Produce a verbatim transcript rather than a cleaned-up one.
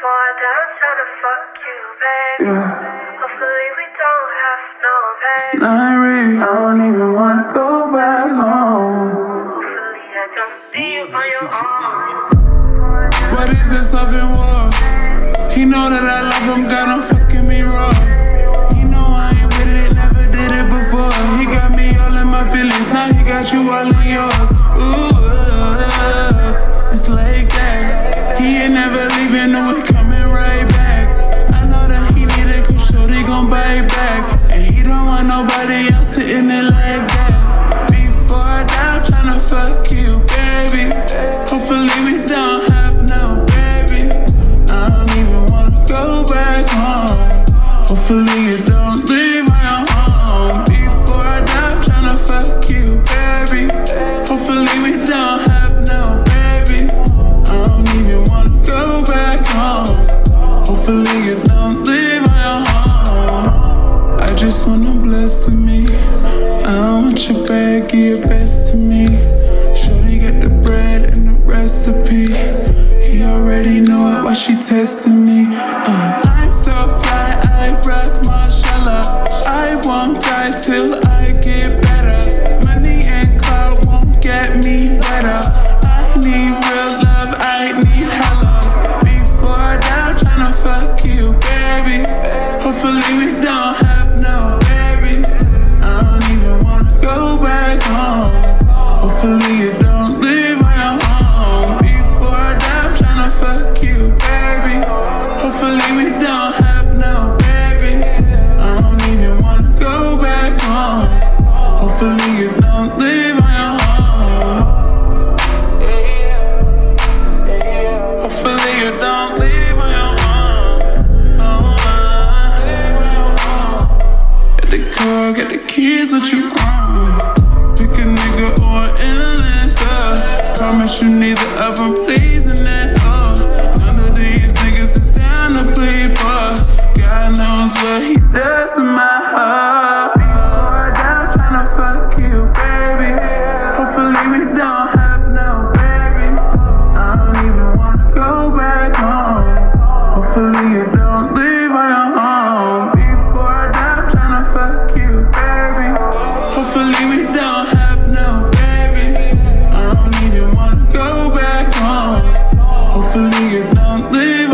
Before I die, I'm trying to fuck you, baby. Yeah. Hopefully we don't have no pain. It's not real, I don't even wanna go back home. Hopefully I don't leave on your own. What is this love and war? He know that I love him, got him fucking me raw. He know I ain't with it, never did it before. He got me all in my feelings, now he got you all in yours. Ooh, uh, it's like that. He ain't never leaving, no, we coming right back. I know that he need it, cause shorty gon' bite back. And he don't want nobody else sitting there like that. Before I die, I'm tryna fuck you, baby. Hopefully we don't have no babies. I don't even wanna go back home. Hopefully you don't leave my home. Before I die, I'm tryna fuck you, baby. Hopefully we don't have no babies. I don't even wanna go back home. Hopefully you don't leave my home. I just wanna bless me. I don't want your bag, give your best to me. Shorty got the bread and the recipe. He already know it while she testing me. uh, I'm so fly, I rock Marshalla. I won't die till I get better. Money and clout won't get me better. I need real love, I need hella. Before I die, I'm tryna fuck you, baby. Hopefully we don't have no babies. I don't even wanna go back home. Hopefully you don't leave my home. Before I die, I'm tryna fuck you, baby. Hopefully we don't have no babies. I don't even wanna go back home. Hopefully you don't leave my home. Hopefully you don't leave my home. Get the car, get the keys, what you want? Pick a nigga or endless, uh. Promise you neither of them pleasing that, uh. None of these niggas is down to plead, but God knows what he does to my heart. Before I die, I'm tryna fuck you, baby. Hopefully we don't have no babies. I don't even wanna go back home. Hopefully you don't leave my home. Before I die, I'm tryna fuck you, baby. Hopefully we don't have no babies. I don't even wanna go back home. Hopefully you don't leave